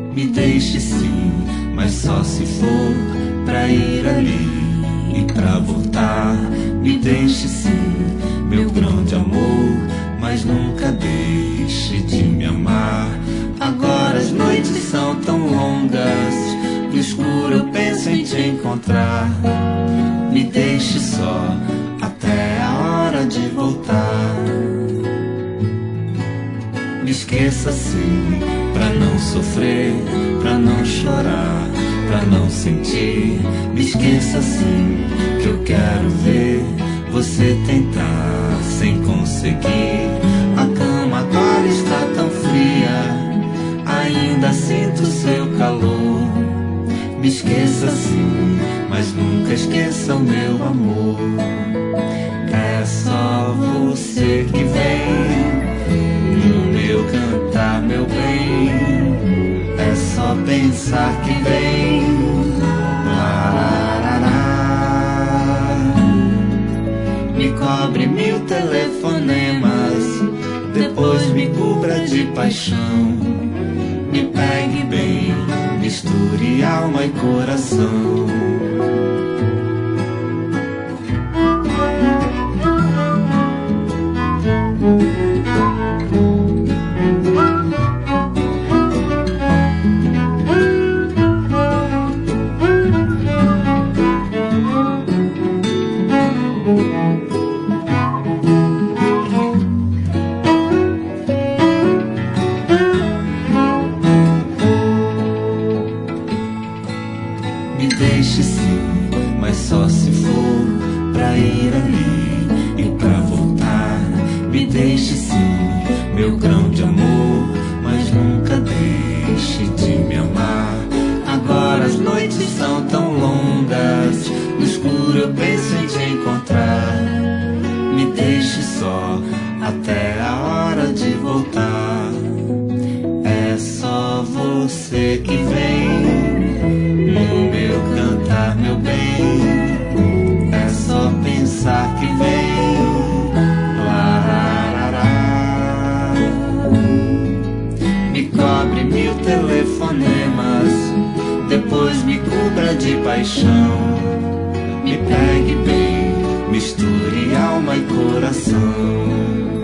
Me deixe sim, mas só se for pra ir ali e pra voltar. Me deixe sim, meu grande amor, mas nunca deixe de me amar. Agora as noites são tão longas, no escuro eu penso em te encontrar. Me deixe só até a hora de voltar. Me esqueça sim, pra não sofrer, pra não chorar, pra não sentir. Me esqueça sim, que eu quero ver você tentar sem conseguir. A cama agora está tão fria, ainda sinto seu calor. Me esqueça sim, mas nunca esqueça o meu amor. É só você que vem no meu cantar, meu bem. É só pensar que vem. Me cobre 1000 telefonemas, depois me cubra de paixão. Me pegue bem, misture alma e coração. Me deixe sim, mas só se for pra ir ali e pra voltar. Me deixe sim, meu grão de amor, mas nunca deixe de me amar. Agora as noites são tão longas, no escuro eu penso em te encontrar. Me deixe só até a hora de voltar. É só você que vem no meu cantar, meu bem. É só pensar que vem. Lararará. Me cobre 1000 telefonemas, depois me cubra de paixão. Me pegue bem, misture alma e coração.